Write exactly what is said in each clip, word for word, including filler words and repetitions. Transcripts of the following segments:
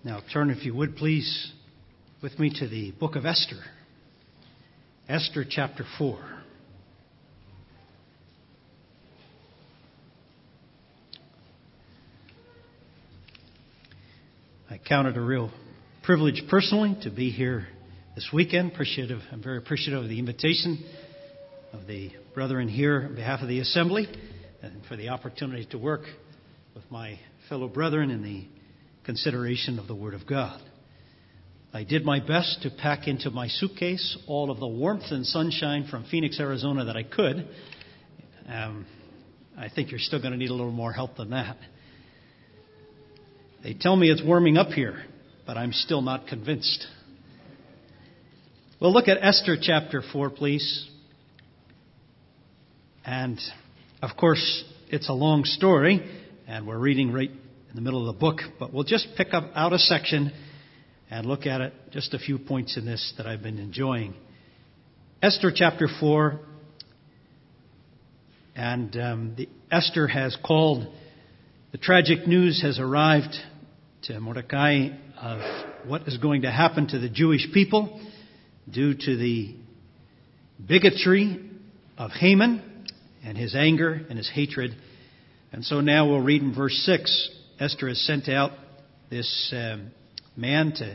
Now turn, if you would please, with me to the book of Esther. Esther chapter four. I count it a real privilege personally to be here this weekend. Appreciative, I'm very appreciative of the invitation of the brethren here on behalf of the assembly and for the opportunity to work with my fellow brethren in the consideration of the Word of God. I did my best to pack into my suitcase all of the warmth and sunshine from Phoenix, Arizona that I could. Um, I think you're still going to need a little more help than that. They tell me it's warming up here, but I'm still not convinced. We'll look at Esther chapter four, please. And, of course, it's a long story, and we're reading right in the middle of the book, but we'll just pick up out a section and look at it, just a few points in this that I've been enjoying. Esther chapter four, and um, the, Esther has called, the tragic news has arrived to Mordecai of what is going to happen to the Jewish people due to the bigotry of Haman and his anger and his hatred. And so now we'll read in verse six. Esther has sent out this um, man to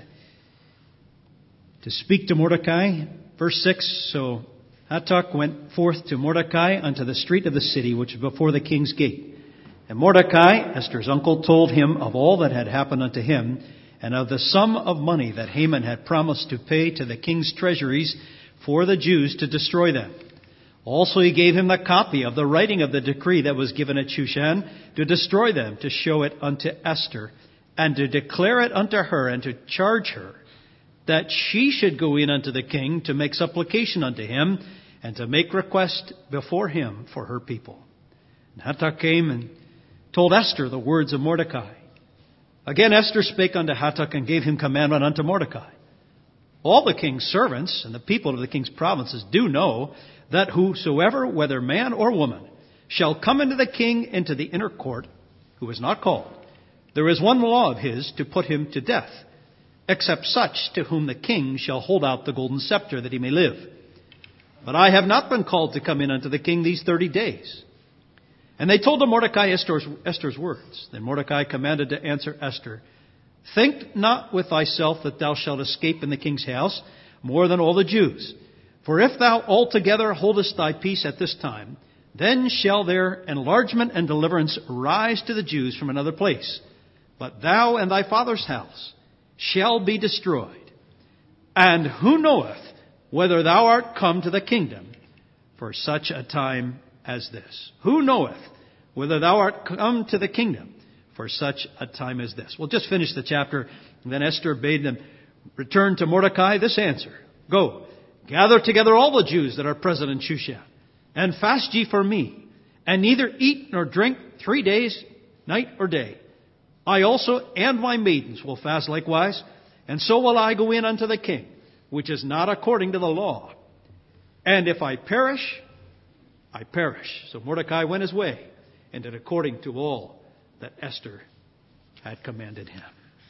to speak to Mordecai. Verse six, so Hatach went forth to Mordecai unto the street of the city, which is before the king's gate. And Mordecai, Esther's uncle, told him of all that had happened unto him, and of the sum of money that Haman had promised to pay to the king's treasuries for the Jews to destroy them. Also he gave him the copy of the writing of the decree that was given at Shushan to destroy them, to show it unto Esther, and to declare it unto her, and to charge her that she should go in unto the king to make supplication unto him, and to make request before him for her people. And Hatach came and told Esther the words of Mordecai. Again Esther spake unto Hatach, and gave him commandment unto Mordecai. All the king's servants and the people of the king's provinces do know that whosoever, whether man or woman, shall come into the king into the inner court, who is not called, there is one law of his to put him to death, except such to whom the king shall hold out the golden scepter, that he may live. But I have not been called to come in unto the king these thirty days. And they told to Mordecai Esther's, Esther's words. Then Mordecai commanded to answer Esther, Think not with thyself that thou shalt escape in the king's house more than all the Jews. For if thou altogether holdest thy peace at this time, then shall their enlargement and deliverance rise to the Jews from another place. But thou and thy father's house shall be destroyed. And who knoweth whether thou art come to the kingdom for such a time as this? Who knoweth whether thou art come to the kingdom for such a time as this? We'll just finish the chapter. And then Esther bade them return to Mordecai this answer. Go, gather together all the Jews that are present in Shushan, and fast ye for me, and neither eat nor drink three days, night or day. I also and my maidens will fast likewise, and so will I go in unto the king, which is not according to the law. And if I perish, I perish. So Mordecai went his way, and did according to all that Esther had commanded him.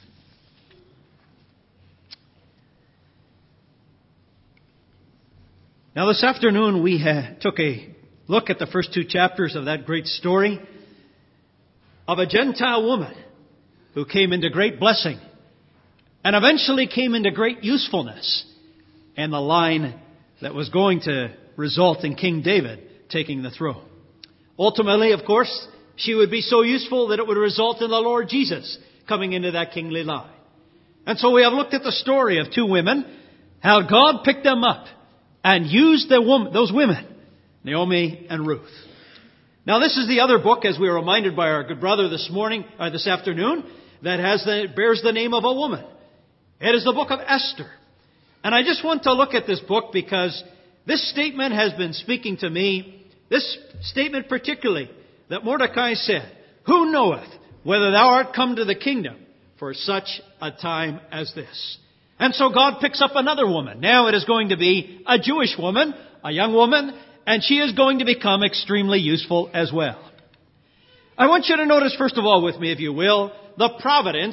Now this afternoon we uh, took a look at the first two chapters of that great story of a Gentile woman who came into great blessing and eventually came into great usefulness in the line that was going to result in King David taking the throne. Ultimately, of course, she would be so useful that it would result in the Lord Jesus coming into that kingly line. And so we have looked at the story of two women, how God picked them up and used the woman, those women, Naomi and Ruth. Now this is the other book, as we were reminded by our good brother this morning, or this afternoon, that has the, bears the name of a woman. It is the book of Esther. And I just want to look at this book because this statement has been speaking to me, this statement particularly, that Mordecai said, Who knoweth whether thou art come to the kingdom for such a time as this? And so God picks up another woman. Now it is going to be a Jewish woman, a young woman, and she is going to become extremely useful as well. I want you to notice, first of all, with me, if you will, the providence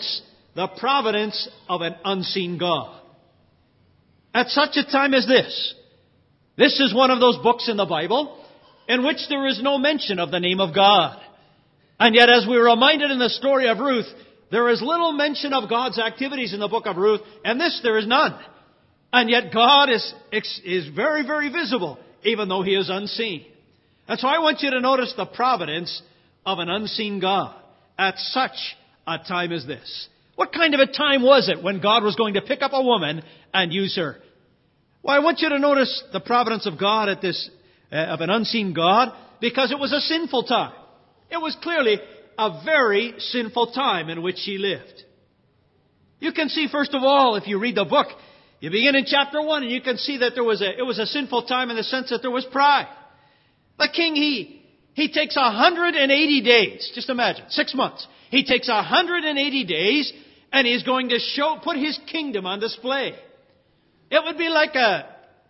the providence of an unseen God. At such a time as this, this is one of those books in the Bible in which there is no mention of the name of God. And yet, as we were reminded in the story of Ruth, there is little mention of God's activities in the book of Ruth, and this there is none. And yet God is, is very, very visible, even though He is unseen. And so I want you to notice the providence of an unseen God at such a time as this. What kind of a time was it when God was going to pick up a woman and use her? Well, I want you to notice the providence of God at this, uh, of an unseen God, because it was a sinful time. It was clearly a very sinful time in which she lived. You can see, first of all, if you read the book, you begin in chapter one, and you can see that there was a, it was a sinful time in the sense that there was pride. The king, he, he takes one hundred eighty days. Just imagine, six months. He takes one hundred eighty days, and he's going to show, put his kingdom on display. It would be like a,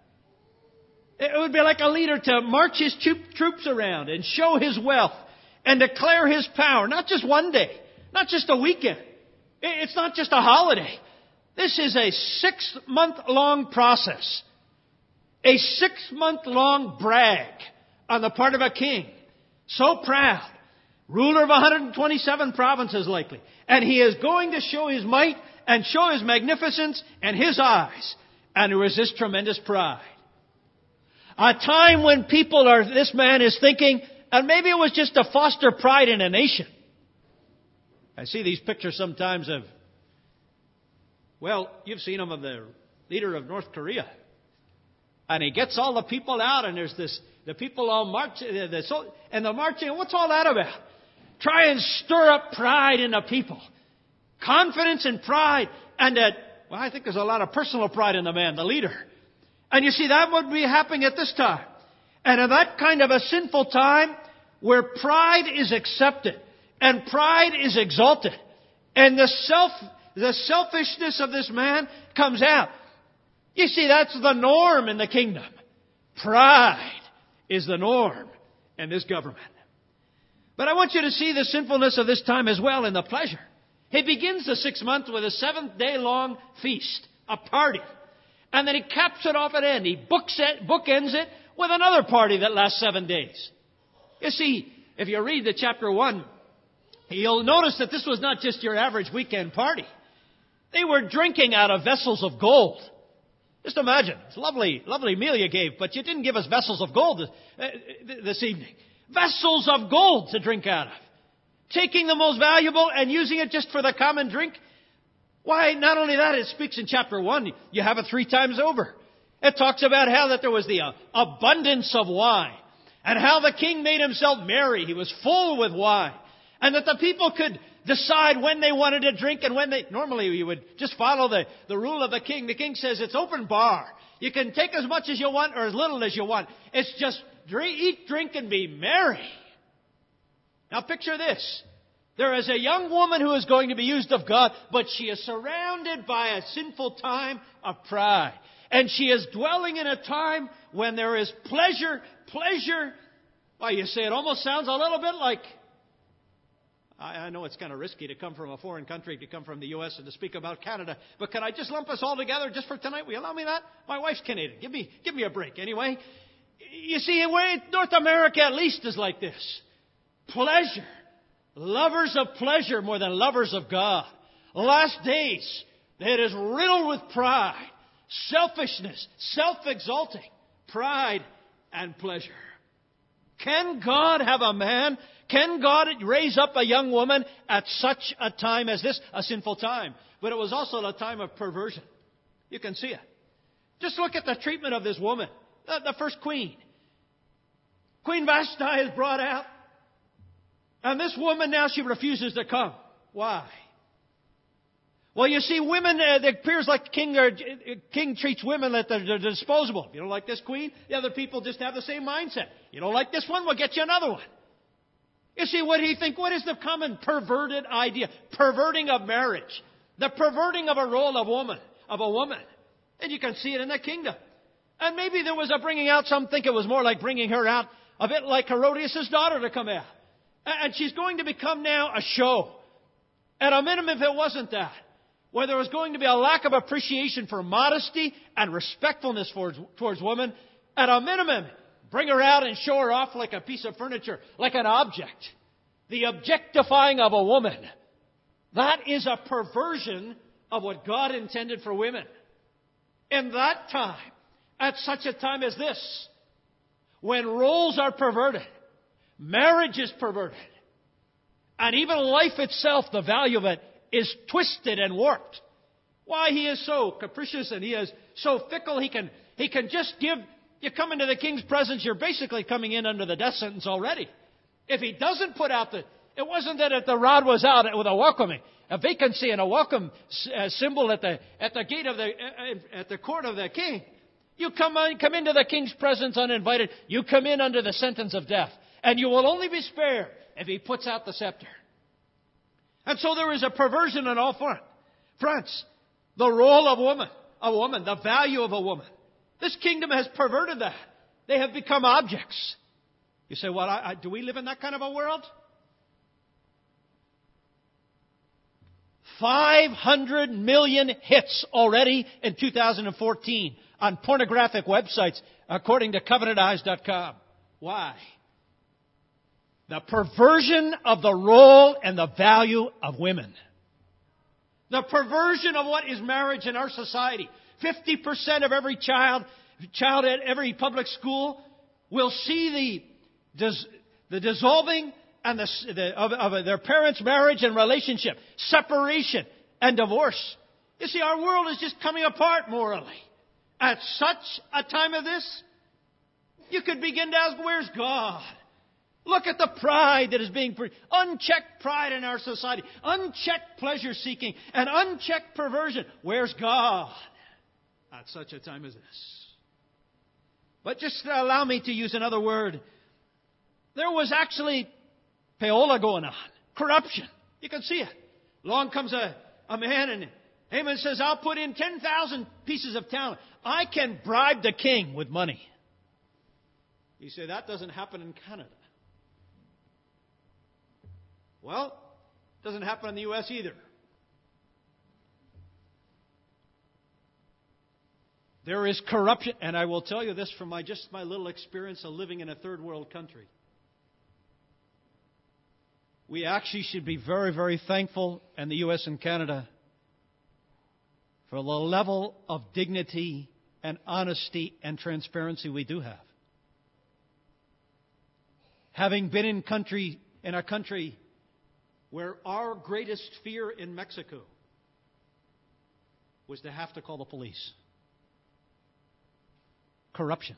it would be like a leader to march his troops around and show his wealth and declare his power. Not just one day, not just a weekend. It's not just a holiday. This is a six-month-long process. A six-month-long brag on the part of a king. So proud. Ruler of one hundred twenty-seven provinces likely. And he is going to show his might and show his magnificence and his eyes. And there is this tremendous pride. A time when people are, this man is thinking, and maybe it was just to foster pride in a nation. I see these pictures sometimes of, well, you've seen them of the leader of North Korea. And he gets all the people out, and there's this, the people all marching, and the marching, what's all that about? Try and stir up pride in the people. Confidence and pride, and that, well, I think there's a lot of personal pride in the man, the leader. And you see, that would be happening at this time. And in that kind of a sinful time, where pride is accepted, and pride is exalted, and the self, the selfishness of this man comes out. You see, that's the norm in the kingdom. Pride is the norm in this government. But I want you to see the sinfulness of this time as well in the pleasure. He begins the sixth month with a seventh day long feast, a party. And then he caps it off at end. He books it, bookends it with another party that lasts seven days. You see, if you read the chapter one, you'll notice that this was not just your average weekend party. They were drinking out of vessels of gold. Just imagine, it's a lovely, lovely meal you gave, but you didn't give us vessels of gold this evening. Vessels of gold to drink out of. Taking the most valuable and using it just for the common drink. Why, not only that, it speaks in chapter one. You have it three times over. It talks about how that there was the uh, abundance of wine. And how the king made himself merry. He was full with wine. And that the people could decide when they wanted to drink and when they... Normally you would just follow the, the rule of the king. The king says it's open bar. You can take as much as you want or as little as you want. It's just drink, eat, drink, and be merry. Now picture this. There is a young woman who is going to be used of God, but she is surrounded by a sinful time of pride. And she is dwelling in a time when there is pleasure, pleasure. Why, you say it almost sounds a little bit like... I, I know it's kind of risky to come from a foreign country, to come from the U S and to speak about Canada. But can I just lump us all together just for tonight? Will you allow me that? My wife's Canadian. Give me, give me a break anyway. You see, North America at least is like this. Pleasure. Lovers of pleasure more than lovers of God. Last days, it is riddled with pride, selfishness, self-exalting, pride, and pleasure. Can God have a man? Can God raise up a young woman at such a time as this? A sinful time. But it was also a time of perversion. You can see it. Just look at the treatment of this woman, the, the first queen. Queen Vashti is brought out. And this woman now, she refuses to come. Why? Well, you see, women, uh, it appears like king, or, uh, king treats women that they're, they're disposable. If you don't like this queen, the other people just have the same mindset. You don't like this one, we'll get you another one. You see, what do you think? What is the common perverted idea? Perverting of marriage. The perverting of a role of woman, of a woman. And you can see it in the kingdom. And maybe there was a bringing out, some think it was more like bringing her out, a bit like Herodias' daughter to come out. And she's going to become now a show. At a minimum, if it wasn't that, where there was going to be a lack of appreciation for modesty and respectfulness towards, towards women, at a minimum, bring her out and show her off like a piece of furniture, like an object. The objectifying of a woman. That is a perversion of what God intended for women. In that time, at such a time as this, when roles are perverted, marriage is perverted, and even life itself, the value of it, is twisted and warped. Why he is so capricious and he is so fickle, he can he can just give, you come into the king's presence, you're basically coming in under the death sentence already. If he doesn't put out the, it wasn't that if the rod was out with a welcoming, a vacancy and a welcome uh, symbol at the at the gate of the uh, at the court of the king. You come on, come into the king's presence uninvited. You come in under the sentence of death, and you will only be spared if he puts out the scepter. And so there is a perversion on all front, fronts. The role of woman, a woman, the value of a woman. This kingdom has perverted that. They have become objects. You say, well, I, I, do we live in that kind of a world? five hundred million hits already in two thousand fourteen on pornographic websites, according to Covenant Eyes dot com. Why? The perversion of the role and the value of women. The perversion of what is marriage in our society. fifty percent of every child, child at every public school will see the, dis, the dissolving and the, the, of, of their parents' marriage and relationship, separation and divorce. You see, our world is just coming apart morally. At such a time as this, you could begin to ask, where's God? Look at the pride that is being, pre- unchecked pride in our society, unchecked pleasure-seeking, and unchecked perversion. Where's God at such a time as this? But just allow me to use another word. There was actually payola going on, corruption. You can see it. Along comes a, a man and Haman says, I'll put in ten thousand pieces of talent. I can bribe the king with money. You say, that doesn't happen in Canada. Well, it doesn't happen in the U S either. There is corruption, and I will tell you this from my just my little experience of living in a third world country. We actually should be very, very thankful in the U S and Canada for the level of dignity and honesty and transparency we do have. Having been in country in a country where our greatest fear in Mexico was to have to call the police. Corruption.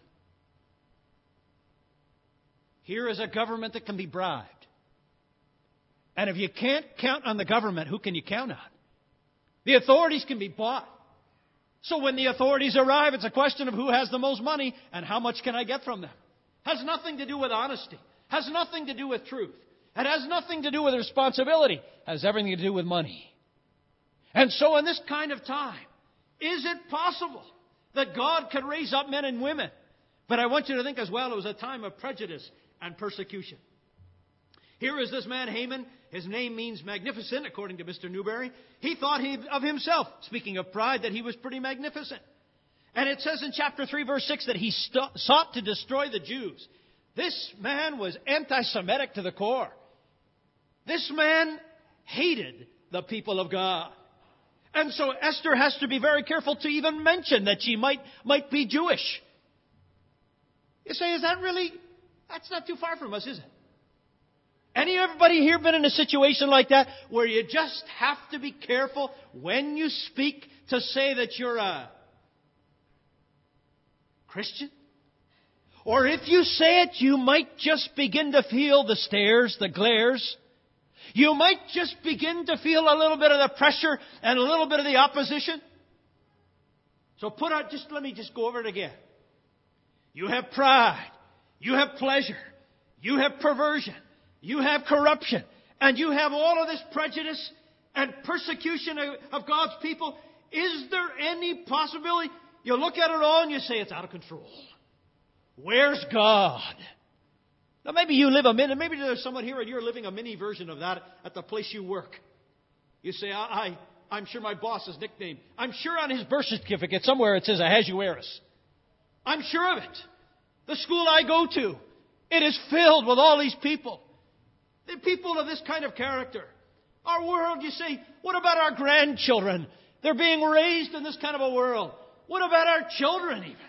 Here is a government that can be bribed. And if you can't count on the government, who can you count on? The authorities can be bought. So when the authorities arrive, it's a question of who has the most money and how much can I get from them. Has nothing to do with honesty. Has nothing to do with truth. It has nothing to do with responsibility. It has everything to do with money. And so in this kind of time, is it possible that God could raise up men and women? But I want you to think as well, it was a time of prejudice and persecution. Here is this man, Haman. His name means magnificent, according to Mister Newberry. He thought he, of himself, speaking of pride, that he was pretty magnificent. And it says in chapter three, verse six, that he st- sought to destroy the Jews. This man was anti-Semitic to the core. This man hated the people of God. And so Esther has to be very careful to even mention that she might, might be Jewish. You say, is that really, that's not too far from us, is it? Any everybody here been in a situation like that where you just have to be careful when you speak to say that you're a Christian? Or if you say it, you might just begin to feel the stares, the glares. You might just begin to feel a little bit of the pressure and a little bit of the opposition. So put out, just let me just go over it again. You have pride. You have pleasure. You have perversion. You have corruption. And you have all of this prejudice and persecution of God's people. Is there any possibility? You look at it all and you say it's out of control. Where's God? Now maybe you live a mini, maybe there's someone here and you're living a mini version of that at the place you work. You say, I, I, I'm sure my boss's nickname. I'm sure on his birth certificate somewhere it says Ahasuerus. I'm sure of it. The school I go to, it is filled with all these people. The people of this kind of character. Our world, you say, what about our grandchildren? They're being raised in this kind of a world. What about our children even?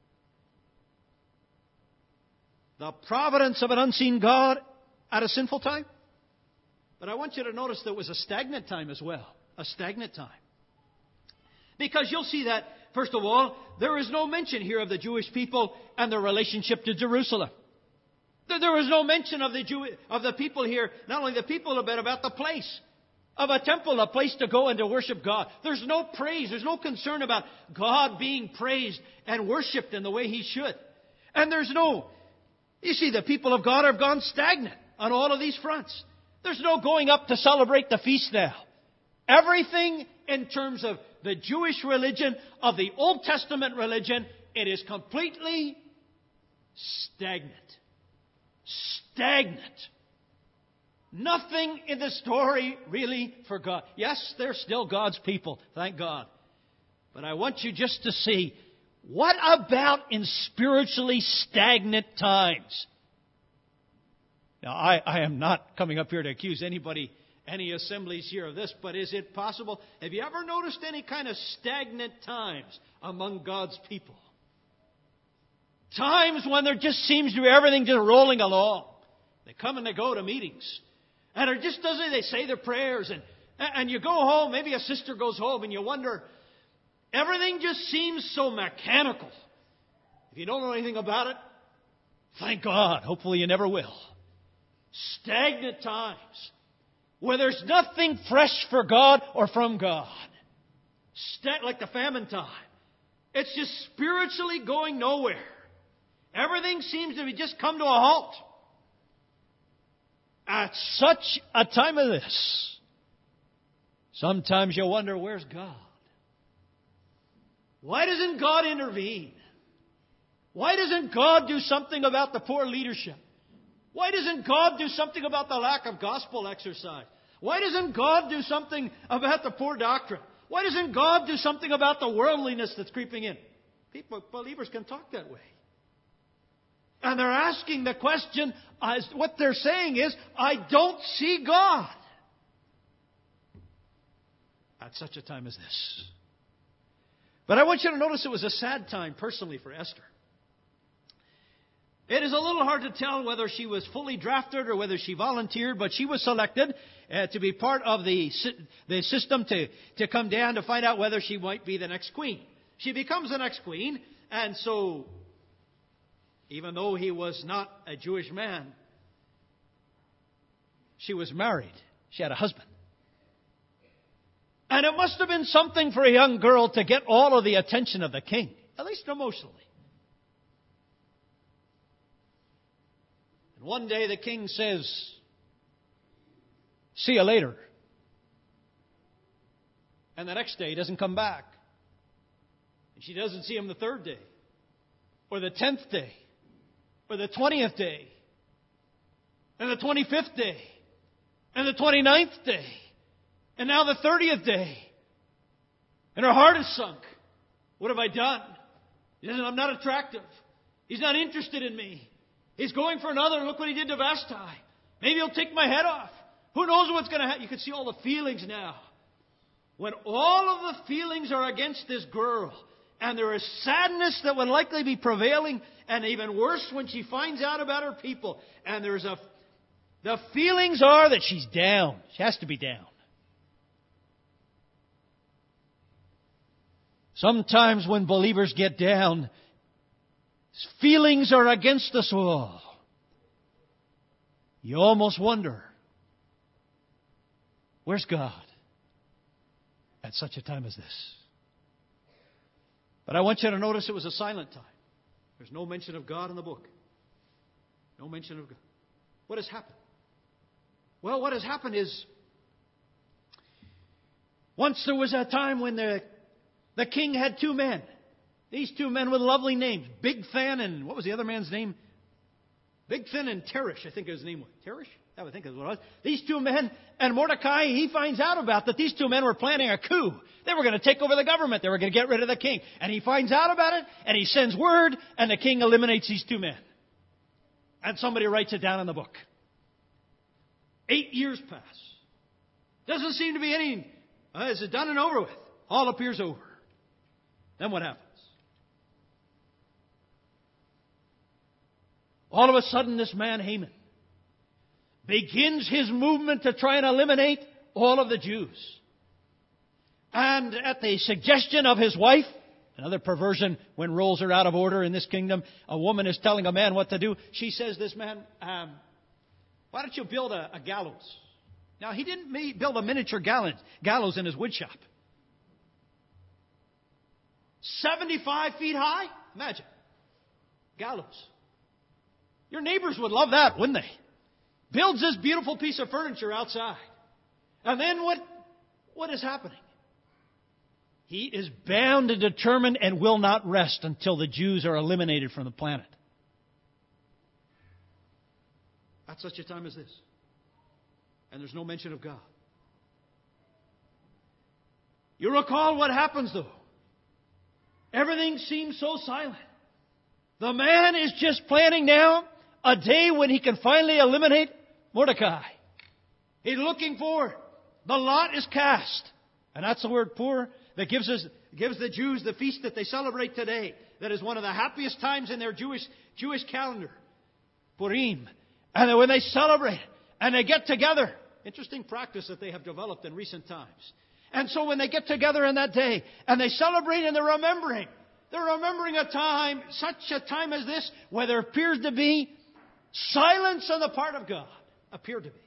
The providence of an unseen God at a sinful time. But I want you to notice there was a stagnant time as well. A stagnant time. Because you'll see that, first of all, there is no mention here of the Jewish people and their relationship to Jerusalem. There is no mention of the Jew, of the people here, not only the people, but about the place of a temple, a place to go and to worship God. There's no praise. There's no concern about God being praised and worshipped in the way He should. And there's no, you see, the people of God have gone stagnant on all of these fronts. There's no going up to celebrate the feast now. Everything in terms of the Jewish religion, of the Old Testament religion, it is completely stagnant. Stagnant. Nothing in the story really for God. Yes, they're still God's people, thank God. But I want you just to see, what about in spiritually stagnant times? Now, I, I am not coming up here to accuse anybody, any assemblies here of this, but is it possible? Have you ever noticed any kind of stagnant times among God's people? Times when there just seems to be everything just rolling along. They come and they go to meetings. And it just doesn't, they say their prayers. And, and you go home, maybe a sister goes home and you wonder, everything just seems so mechanical. If you don't know anything about it, thank God. Hopefully you never will. Stagnant times where there's nothing fresh for God or from God. Sta- like the famine time. It's just spiritually going nowhere. Everything seems to be just come to a halt. At such a time as this, sometimes you wonder, where's God? Why doesn't God intervene? Why doesn't God do something about the poor leadership? Why doesn't God do something about the lack of gospel exercise? Why doesn't God do something about the poor doctrine? Why doesn't God do something about the worldliness that's creeping in? People, believers can talk that way. And they're asking the question, as what they're saying is, I don't see God. At such a time as this. But I want you to notice it was a sad time personally for Esther. It is a little hard to tell whether she was fully drafted or whether she volunteered, but she was selected uh, to be part of the, the system to, to come down to find out whether she might be the next queen. She becomes the next queen, and so even though he was not a Jewish man, she was married. She had a husband. And it must have been something for a young girl to get all of the attention of the king, at least emotionally. And one day the king says, see you later. And the next day he doesn't come back. And she doesn't see him the third day, or the tenth day, or the twentieth day, and the twenty-fifth day, and the twenty-ninth day, and now the thirtieth day. And her heart is sunk. What have I done? He says, I'm not attractive. He's not interested in me. He's going for another. Look what he did to Vashti. Maybe he'll take my head off. Who knows what's going to happen? You can see all the feelings now. When all of the feelings are against this girl, and there is sadness that would likely be prevailing, and even worse when she finds out about her people. And there's a, the feelings are that she's down. She has to be down. Sometimes when believers get down, feelings are against us all. You almost wonder, where's God at such a time as this? But I want you to notice it was a silent time. There's no mention of God in the book. No mention of God. What has happened? Well, what has happened is, once there was a time when the, the king had two men. These two men with lovely names. Bigthan and, what was the other man's name? Bigthan and Teresh, I think his name was. Teresh? I would think that's what it was. These two men, and Mordecai, he finds out about that these two men were planning a coup. They were going to take over the government. They were going to get rid of the king. And he finds out about it, and he sends word, and the king eliminates these two men. And somebody writes it down in the book. Eight years pass. Doesn't seem to be any... Uh, is it done and over with? All appears over. Then what happens? All of a sudden, this man, Haman, begins his movement to try and eliminate all of the Jews. And at the suggestion of his wife, another perversion when roles are out of order in this kingdom, a woman is telling a man what to do. She says, this man, um, why don't you build a, a gallows? Now, he didn't build a miniature gallows in his woodshop. seventy-five feet high? Imagine. Gallows. Your neighbors would love that, wouldn't they? Builds this beautiful piece of furniture outside. And then what, what is happening? He is bound and determined and will not rest until the Jews are eliminated from the planet. At such a time as this. And there's no mention of God. You recall what happens, though. Everything seems so silent. The man is just planning now a day when he can finally eliminate Mordecai. He's looking forward. The lot is cast. And that's the word pour that gives us gives the Jews the feast that they celebrate today. That is one of the happiest times in their Jewish Jewish calendar. Purim. And when they celebrate and they get together, interesting practice that they have developed in recent times. And so when they get together in that day and they celebrate and they're remembering, they're remembering a time, such a time as this, where there appears to be silence on the part of God. Appeared to be.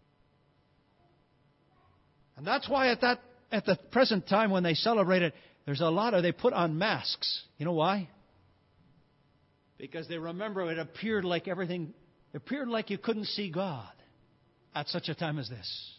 And that's why at that at the present time when they celebrate it, there's a lot of, they put on masks. You know why? Because they remember it appeared like everything, it appeared like you couldn't see God at such a time as this.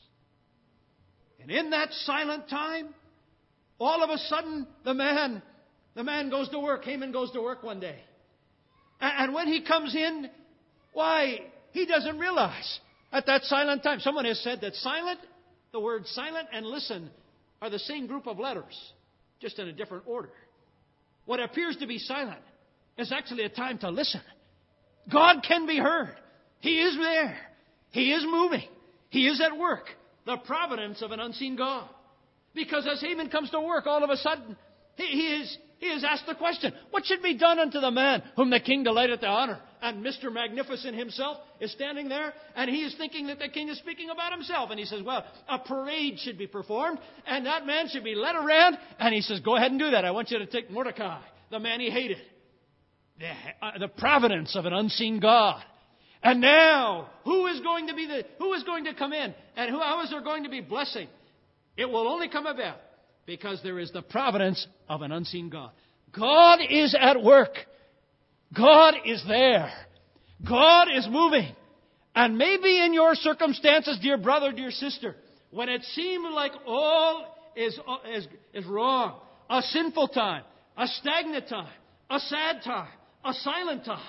And in that silent time, all of a sudden, the man, the man goes to work. Haman goes to work one day. And when he comes in, why, he doesn't realize at that silent time. Someone has said that silent, the word silent and listen are the same group of letters, just in a different order. What appears to be silent is actually a time to listen. God can be heard. He is there. He is moving. He is at work. The providence of an unseen God. Because as Haman comes to work, all of a sudden, he, he is he is asked the question, what should be done unto the man whom the king delighteth to honor? And Mister Magnificent himself is standing there, and he is thinking that the king is speaking about himself. And he says, well, a parade should be performed, and that man should be led around. And he says, go ahead and do that. I want you to take Mordecai, the man he hated. The, uh, the providence of an unseen God. And now, who is going to be the, who is going to come in? And who, how is there going to be blessing? It will only come about because there is the providence of an unseen God. God is at work. God is there. God is moving. And maybe in your circumstances, dear brother, dear sister, when it seemed like all is, is, is wrong, a sinful time, a stagnant time, a sad time, a silent time,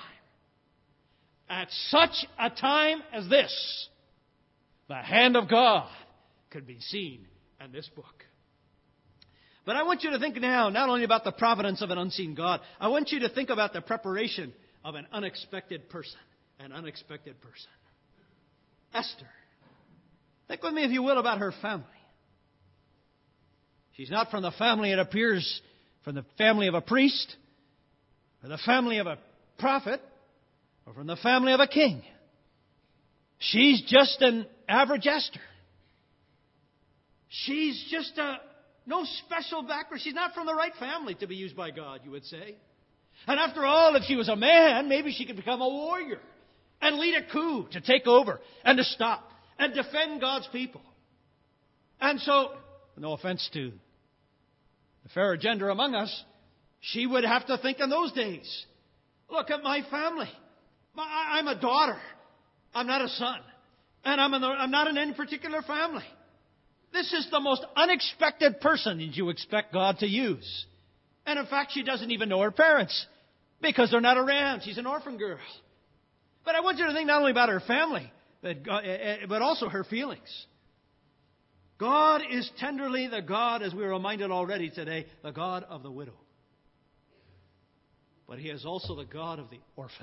at such a time as this, the hand of God could be seen in this book. But I want you to think now not only about the providence of an unseen God, I want you to think about the preparation of an unexpected person. An unexpected person. Esther. Think with me, if you will, about her family. She's not from the family, it appears, from the family of a priest, or the family of a prophet, or from the family of a king. She's just an average Esther. She's just a no special background. She's not from the right family to be used by God, you would say. And after all, if she was a man, maybe she could become a warrior and lead a coup to take over and to stop and defend God's people. And so, no offense to the fairer gender among us, she would have to think in those days, look at my family. I'm a daughter. I'm not a son. And I'm, in the, I'm not in any particular family. This is the most unexpected person that you expect God to use. And in fact, she doesn't even know her parents because they're not around. She's an orphan girl. But I want you to think not only about her family, that God, but also her feelings. God is tenderly the God, as we were reminded already today, the God of the widow. But He is also the God of the orphan.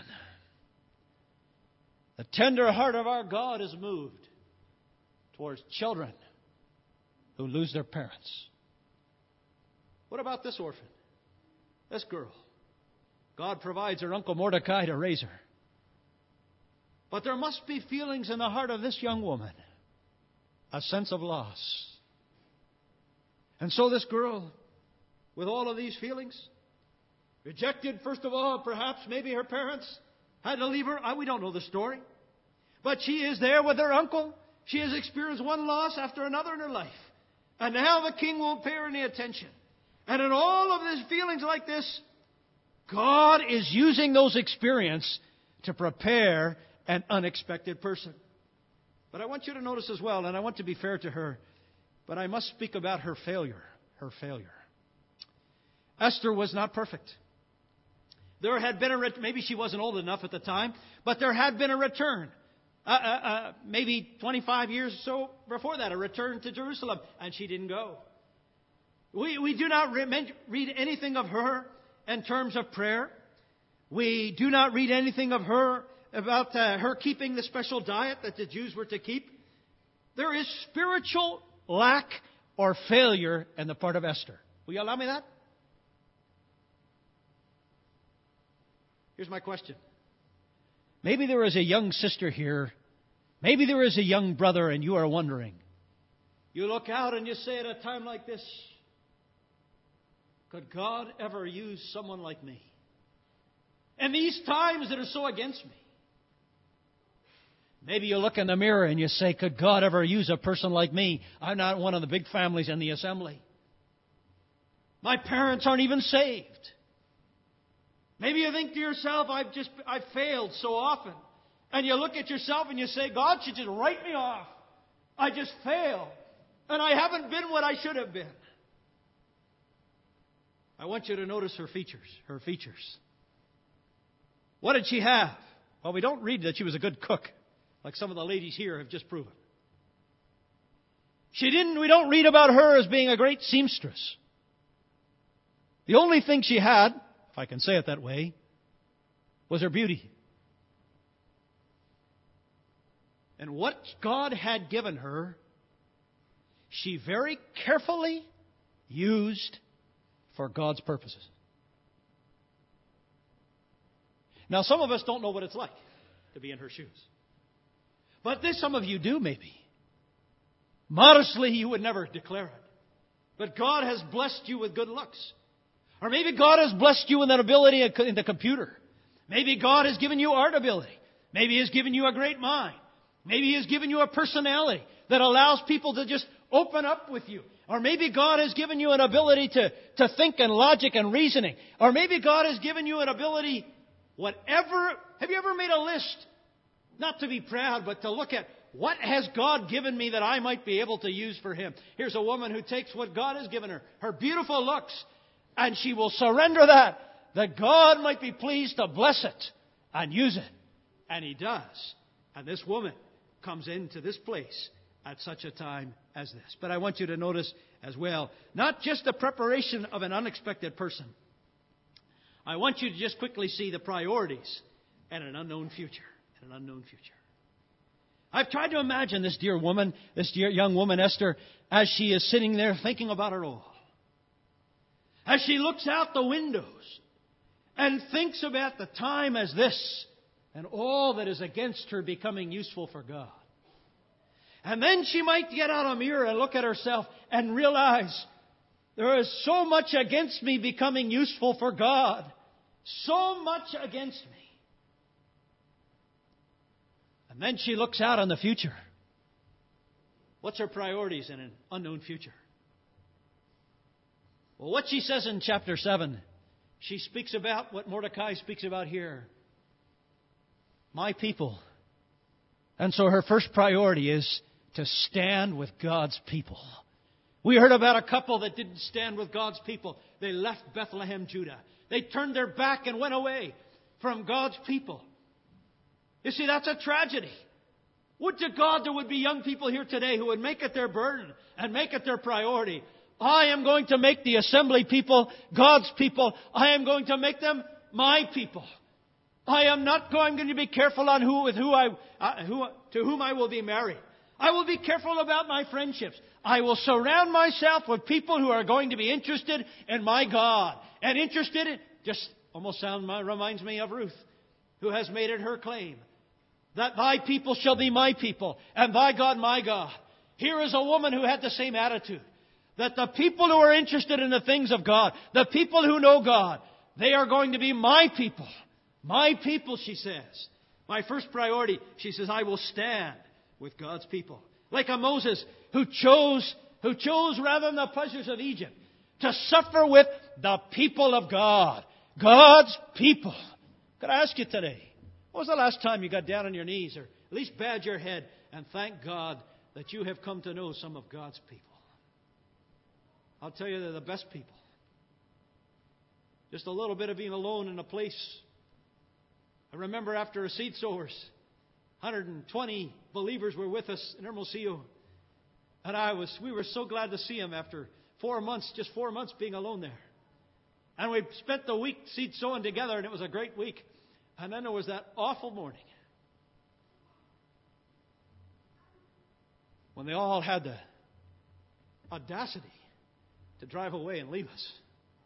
The tender heart of our God is moved towards children who lose their parents. What about this orphan? This girl. God provides her Uncle Mordecai to raise her. But there must be feelings in the heart of this young woman. A sense of loss. And so this girl, with all of these feelings, rejected, first of all, perhaps maybe her parents had to leave her. We don't know the story. But she is there with her uncle. She has experienced one loss after another in her life. And now the king won't pay her any attention. And in all of these feelings like this, God is using those experiences to prepare an unexpected person. But I want you to notice as well, and I want to be fair to her, but I must speak about her failure. Her failure. Esther was not perfect. There had been a, maybe she wasn't old enough at the time, but there had been a return. Uh, uh, uh, maybe twenty-five years or so before that, a return to Jerusalem, and she didn't go. We, we do not re- read anything of her in terms of prayer. We do not read anything of her about uh, her keeping the special diet that the Jews were to keep. There is spiritual lack or failure in the part of Esther. Will you allow me that? Here's my question. Maybe there is a young sister here. Maybe there is a young brother and you are wondering. You look out and you say at a time like this, could God ever use someone like me? And these times that are so against me. Maybe you look in the mirror and you say, could God ever use a person like me? I'm not one of the big families in the assembly. My parents aren't even saved. Maybe you think to yourself, I've just I've failed so often. And you look at yourself and you say, God should just write me off. I just failed. And I haven't been what I should have been. I want you to notice her features. Her features. What did she have? Well, we don't read that she was a good cook, like some of the ladies here have just proven. She didn't, we don't read about her as being a great seamstress. The only thing she had, if I can say it that way, was her beauty. And what God had given her, she very carefully used for God's purposes. Now, some of us don't know what it's like to be in her shoes. But this, some of you do, maybe. Modestly, you would never declare it. But God has blessed you with good looks. Or maybe God has blessed you with an ability in the computer. Maybe God has given you art ability. Maybe He has given you a great mind. Maybe He has given you a personality that allows people to just open up with you. Or maybe God has given you an ability to, to think in logic and reasoning. Or maybe God has given you an ability, whatever. Have you ever made a list? Not to be proud, but to look at what has God given me that I might be able to use for Him. Here's a woman who takes what God has given her, her beautiful looks, and she will surrender that, that God might be pleased to bless it and use it. And He does. And this woman comes into this place at such a time as this. But I want you to notice as well, not just the preparation of an unexpected person. I want you to just quickly see the priorities and an unknown future. And an unknown future. I've tried to imagine this dear woman, this dear young woman, Esther, as she is sitting there thinking about it all. As she looks out the windows and thinks about the time as this and all that is against her becoming useful for God. And then she might get out a mirror and look at herself and realize there is so much against me becoming useful for God. So much against me. And then she looks out on the future. What's her priorities in an unknown future? Well, what she says in chapter seven, she speaks about what Mordecai speaks about here. My people. And so her first priority is to stand with God's people. We heard about a couple that didn't stand with God's people. They left Bethlehem, Judah. They turned their back and went away from God's people. You see, that's a tragedy. Would to God there would be young people here today who would make it their burden and make it their priority. I am going to make the assembly people God's people. I am going to make them my people. I am not going to be careful on who with who I uh, who to whom I will be married. I will be careful about my friendships. I will surround myself with people who are going to be interested in my God and interested in just almost sound reminds me of Ruth, who has made it her claim that thy people shall be my people and thy God my God. Here is a woman who had the same attitude. That the people who are interested in the things of God, the people who know God, they are going to be my people. My people, she says. My first priority, she says, I will stand with God's people. Like a Moses who chose, who chose rather than the pleasures of Egypt, to suffer with the people of God. God's people. Could I ask you today, when was the last time you got down on your knees or at least bowed your head and thank God that you have come to know some of God's people? I'll tell you, they're the best people. Just a little bit of being alone in a place. I remember after a seed sowers, one hundred twenty believers were with us in Hermosillo. And I was, we were so glad to see them after four months, just four months being alone there. And we spent the week seed sowing together, and it was a great week. And then there was that awful morning when they all had the audacity to drive away and leave us.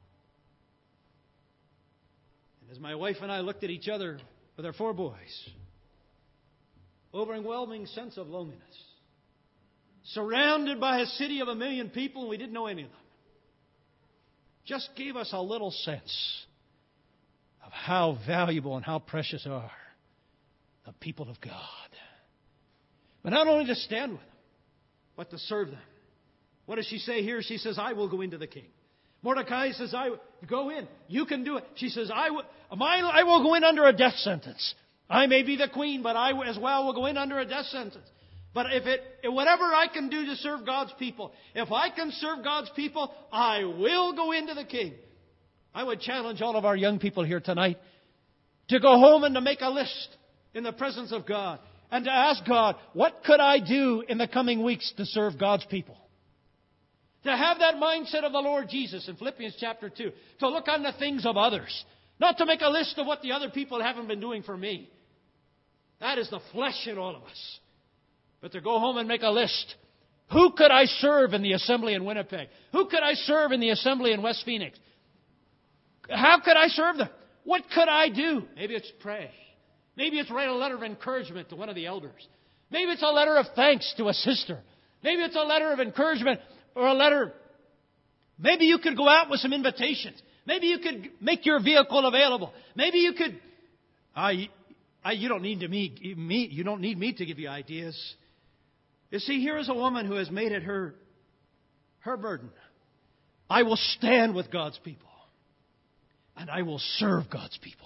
And as my wife and I looked at each other with our four boys, overwhelming sense of loneliness. Surrounded by a city of a million people, and we didn't know any of them. Just gave us a little sense of how valuable and how precious are the people of God. But not only to stand with them, but to serve them. What does she say here? She says, I will go into the king. Mordecai says, I go in. You can do it. She says, I will, my, I will go in under a death sentence. I may be the queen, but I as well will go in under a death sentence. But if it, whatever I can do to serve God's people, if I can serve God's people, I will go into the king. I would challenge all of our young people here tonight to go home and to make a list in the presence of God and to ask God, what could I do in the coming weeks to serve God's people? To have that mindset of the Lord Jesus in Philippians chapter two. To look on the things of others. Not to make a list of what the other people haven't been doing for me. That is the flesh in all of us. But to go home and make a list. Who could I serve in the assembly in Winnipeg? Who could I serve in the assembly in West Phoenix? How could I serve them? What could I do? Maybe it's pray. Maybe it's write a letter of encouragement to one of the elders. Maybe it's a letter of thanks to a sister. Maybe it's a letter of encouragement or a letter. Maybe you could go out with some invitations. Maybe you could make your vehicle available. Maybe you could. I, I, you don't need to me, me. You don't need me to give you ideas. You see, here is a woman who has made it her, her burden. I will stand with God's people, and I will serve God's people.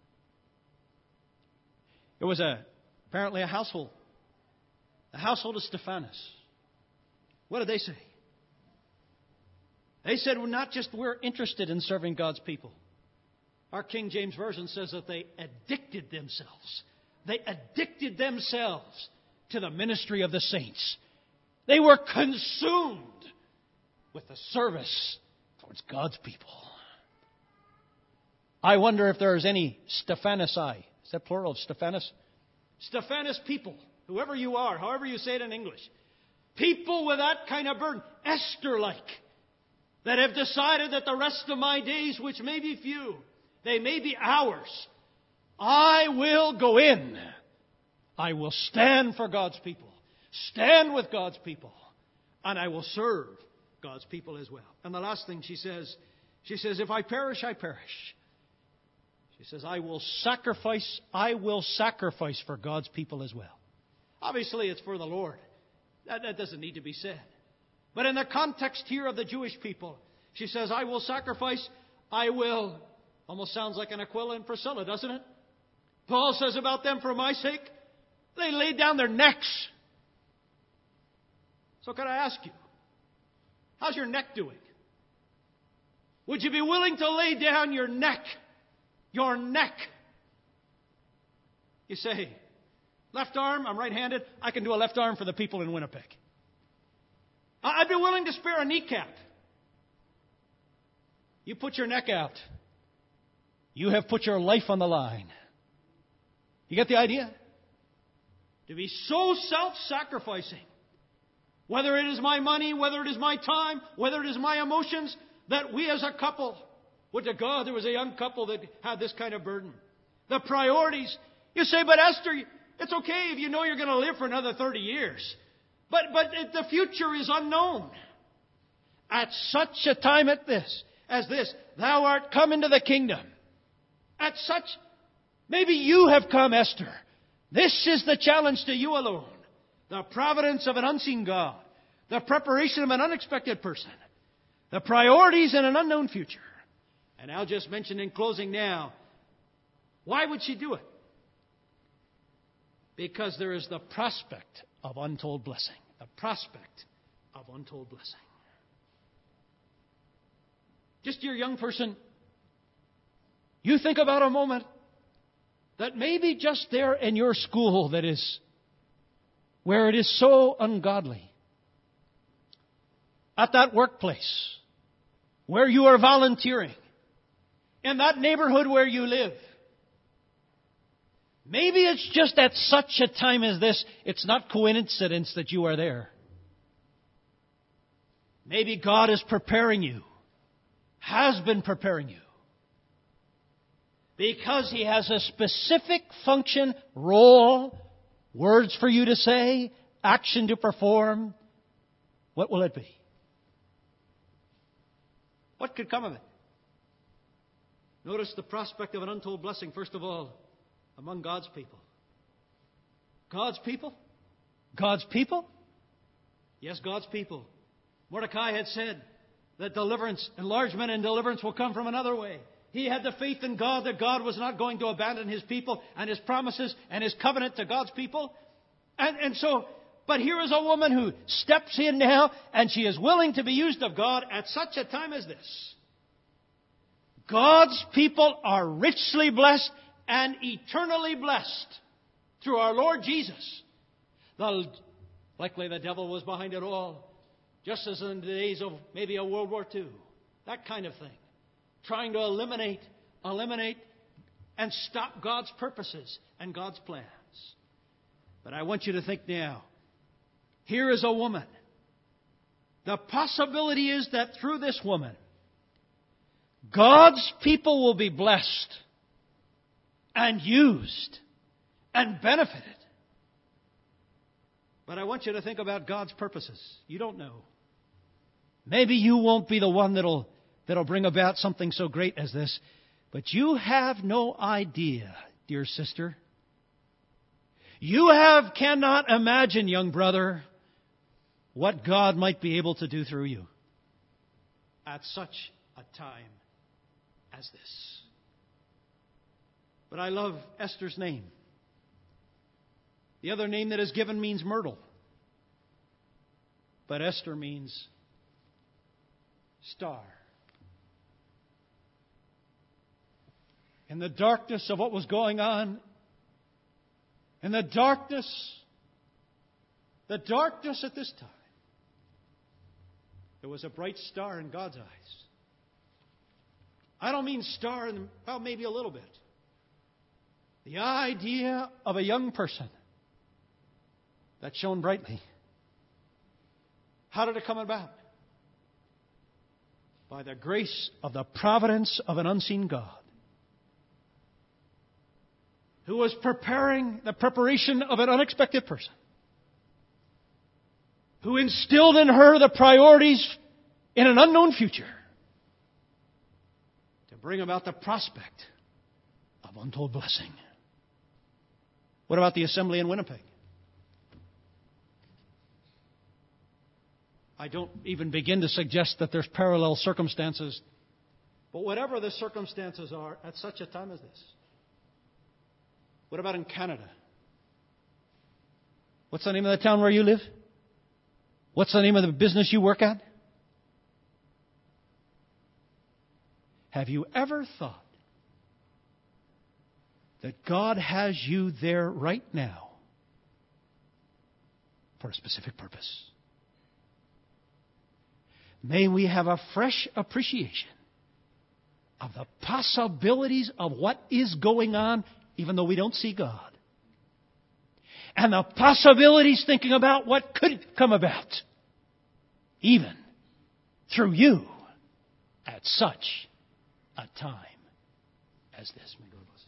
It was a apparently a household, the household of Stephanus. What did they say? They said, well, not just we're interested in serving God's people. Our King James Version says that they addicted themselves. They addicted themselves to the ministry of the saints. They were consumed with the service towards God's people. I wonder if there is any Stephanasi. Is that plural of Stephanus? Stephanus people, whoever you are, however you say it in English. People with that kind of burden, Esther-like, that have decided that the rest of my days, which may be few, they may be hours, I will go in. I will stand for God's people, stand with God's people, and I will serve God's people as well. And the last thing she says, she says, if I perish, I perish. She says, I will sacrifice, I will sacrifice for God's people as well. Obviously, it's for the Lord. That, that doesn't need to be said. But in the context here of the Jewish people, she says, I will sacrifice, I will. Almost sounds like an Aquila and Priscilla, doesn't it? Paul says about them, for my sake, they laid down their necks. So can I ask you, how's your neck doing? Would you be willing to lay down your neck? Your neck. You say, Left arm, I'm right-handed. I can do a left arm for the people in Winnipeg. I'd be willing to spare a kneecap. You put your neck out. You have put your life on the line. You get the idea? To be so self-sacrificing, whether it is my money, whether it is my time, whether it is my emotions, that we as a couple, would to God there was a young couple that had this kind of burden. The priorities. You say, but Esther, it's okay if you know you're going to live for another thirty years. But, but the future is unknown. At such a time at this, as this, thou art come into the kingdom. At such, maybe you have come, Esther. This is the challenge to you alone. The providence of an unseen God. The preparation of an unexpected person. The priorities in an unknown future. And I'll just mention in closing now, why would she do it? Because there is the prospect of untold blessing. The prospect of untold blessing. Just your young person, you think about a moment that maybe just there in your school that is where it is so ungodly. At that workplace where you are volunteering. In that neighborhood where you live. Maybe it's just at such a time as this, it's not coincidence that you are there. Maybe God is preparing you. Has been preparing you. Because He has a specific function, role, words for you to say, action to perform. What will it be? What could come of it? Notice the prospect of an untold blessing, first of all, among God's people. God's people? God's people? Yes, God's people. Mordecai had said that deliverance, enlargement and deliverance will come from another way. He had the faith in God that God was not going to abandon His people and His promises and His covenant to God's people. And, and so, but here is a woman who steps in now and she is willing to be used of God at such a time as this. God's people are richly blessed and eternally blessed through our Lord Jesus. The, likely the devil was behind it all. Just as in the days of maybe a World War Two. That kind of thing. Trying to eliminate, eliminate, and stop God's purposes and God's plans. But I want you to think now. Here is a woman. The possibility is that through this woman, God's people will be blessed and used and benefited. But I want you to think about God's purposes. You don't know. Maybe you won't be the one that'll, that'll bring about something so great as this. But you have no idea, dear sister. You have cannot imagine, young brother, what God might be able to do through you at such a time as this. But I love Esther's name. The other name that is given means myrtle. But Esther means star. In the darkness of what was going on, in the darkness, the darkness at this time, there was a bright star in God's eyes. I don't mean star in, well, maybe a little bit. The idea of a young person that shone brightly. How did it come about? By the grace of the providence of an unseen God, who was preparing the preparation of an unexpected person, who instilled in her the priorities in an unknown future to bring about the prospect of untold blessing. What about the assembly in Winnipeg? I don't even begin to suggest that there's parallel circumstances. But whatever the circumstances are at such a time as this. What about in Canada? What's the name of the town where you live? What's the name of the business you work at? Have you ever thought that God has you there right now for a specific purpose. May we have a fresh appreciation of the possibilities of what is going on, even though we don't see God. And the possibilities thinking about what could come about, even through you, at such a time as this. May God bless.